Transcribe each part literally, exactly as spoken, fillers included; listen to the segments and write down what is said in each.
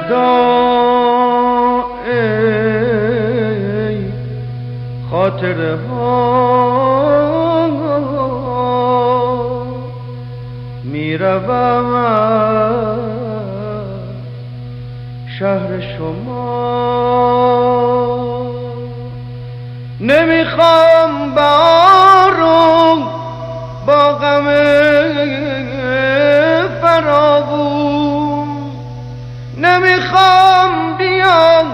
الوداع ای خاطره ها میروم شهر شما نمیخوام بارو با غم فراوون نمیخوام بیاد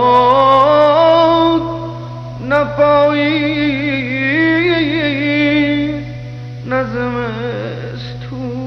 نپایی نزمستون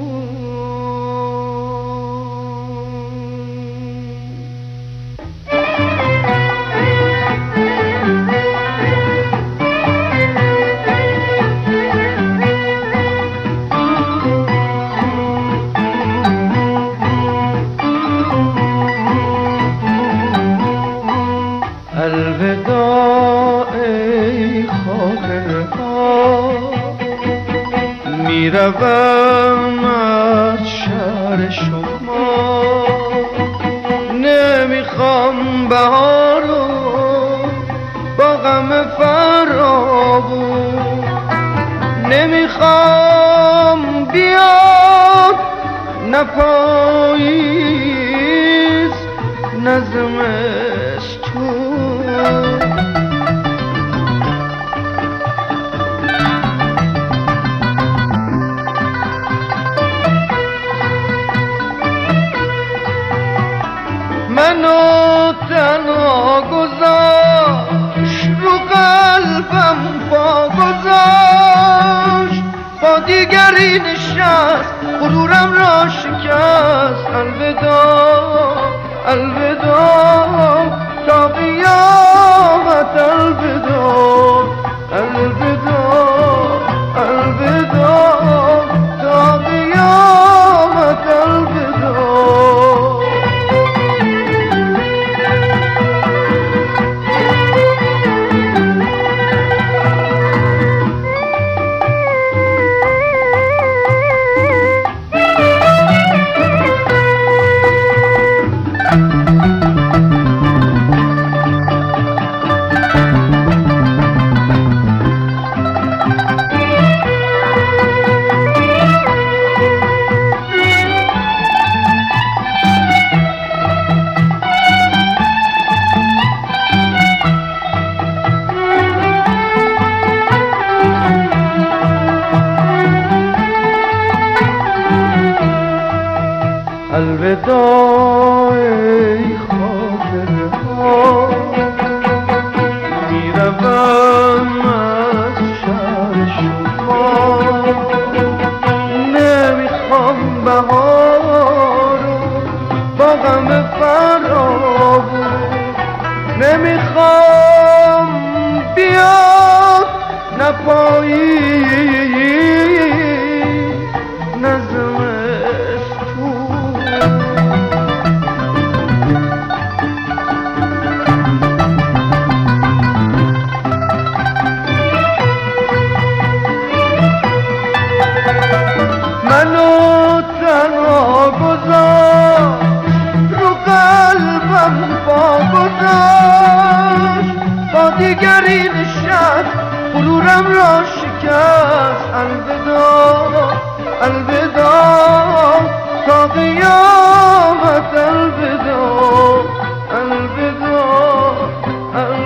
الوداع ای خاطره ها میروم از شهر شما نمیخوام بهارو با غم فراوون نمیخوام بیاد نپاییز نزمستون منو تنها گذاشت رو قلبم پا گذاشت با دیگری نشست غرورم را شکست الوداع الوداع تا قیامت الوداع الوداع الوداع تا قیامت الوداع الوداع ای خاطره ها میروم از شهر شما نمیخوام بهارو با غم فراوون نمیخوام بیاد نپایی منو تنها گذاشت رو قلبم پا گذاشت با دیگری نشست غرورم را شکست الوداع الوداع تا قیامت الوداع الوداع